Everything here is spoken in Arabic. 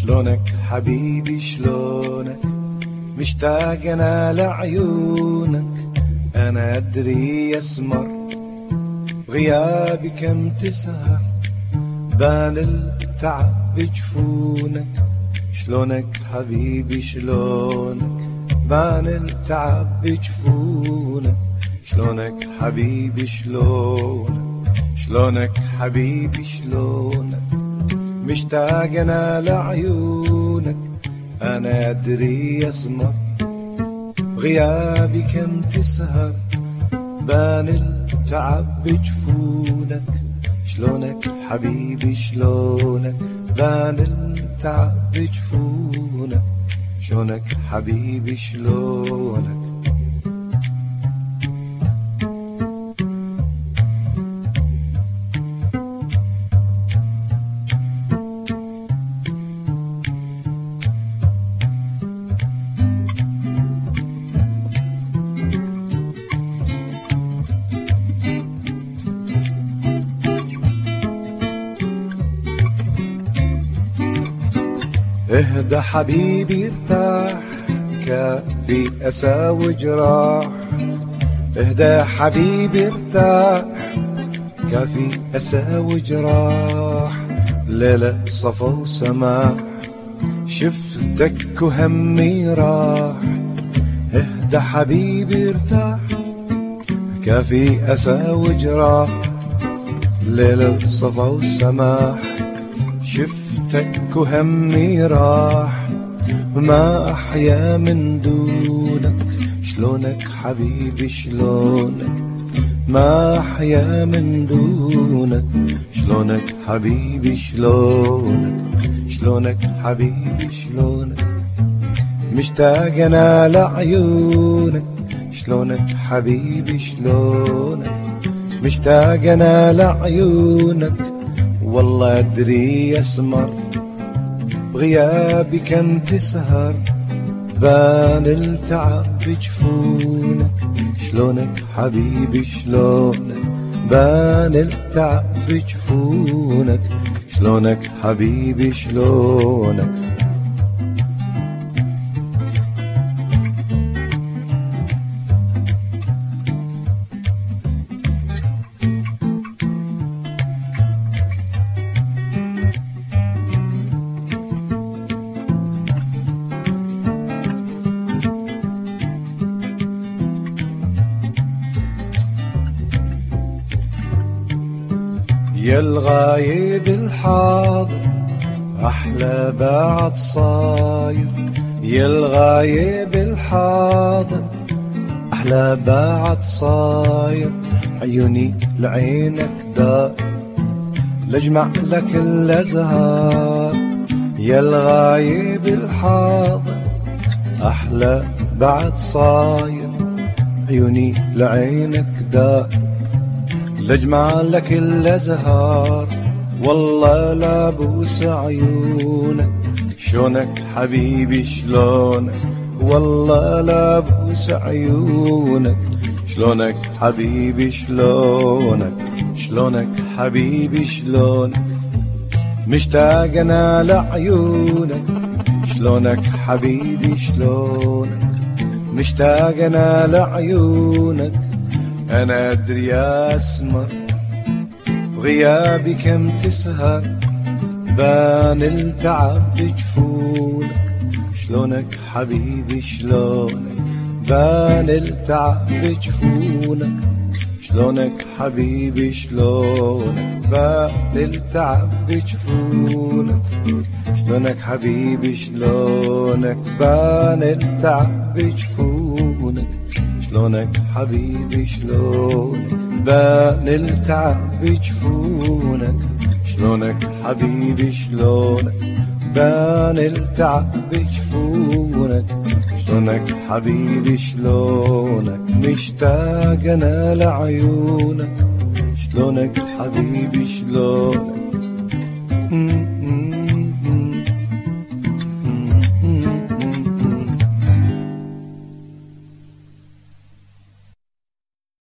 شلونك حبيبي شلونك؟ مشتاق انا لعيونك، انا ادري يسمر غيابي كم تسهر، بان التعب بجفونك. شلونك حبيبي شلونك؟ بان التعب بجفونك. شلونك حبيبي شلونك؟ شلونك حبيبي شلونك؟ مشتاق انا لعيونك، انا ادري يسمر غيابي كم تسهر، بان التعب بجفونك. شلونك حبيبي شلونك؟ بان التعب بجفونك. شلونك حبيبي شلونك؟ اهدى حبيبي ارتاح، كافي أسى وجراح. اهدى حبيبي ارتاح، كافي أسى وجراح. ليلة صفا وسماح، شفتك وهمي راح. اهدى حبيبي ارتاح، كافي أسى وجراح. ليلة صفا وسماح، شفتك وهمي راح، وما أحيا من دونك. شلونك حبيبي شلونك؟ ما أحيا من دونك. شلونك حبيبي شلونك؟ شلونك حبيبي شلونك؟ مشتاق أنا لعيونك. شلونك حبيبي شلونك؟ مشتاق أنا لعيونك، والله أدري يسمر بغيابي كم تسهر، بان التعب بجفونك. شلونك حبيبي شلونك؟ بان التعب بجفونك. شلونك حبيبي شلونك؟ يا الغايب الحاضر أحلى بعد صاير. يا الغايب الحاضر أحلى بعد صاير. عيوني لعينك دار، لجمع لك الأزهار. يا الغايب الحاضر أحلى بعد صاير. عيوني لعينك دار، لجمع لك الأزهار. والله لا بوس عيونك. شلونك حبيبي شلونك؟ والله لا بوس عيونك. شلونك حبيبي شلونك؟ شلونك حبيبي شلونك؟ مشتاق أنا لعيونك. شلونك حبيبي شلونك؟ مشتاق أنا لعيونك، أنا أدري أسمر غيابي كم تسهر، بان التعب بجفونك. شلونك حبيبي شلونك؟ بان التعب بجفونك. شلونك حبيبي شلونك؟ بان التعب بجفونك. شلونك حبيبي شلونك؟ بان التعب بجفونك. شلونك حبيبي شلونك؟ بان التعب بجفونك. شلونك حبيبي شلونك؟ بان التعب بجفونك. شلونك حبيبي شلونك؟ مشتاق أنا لعيونك. شلونك حبيبي شلونك؟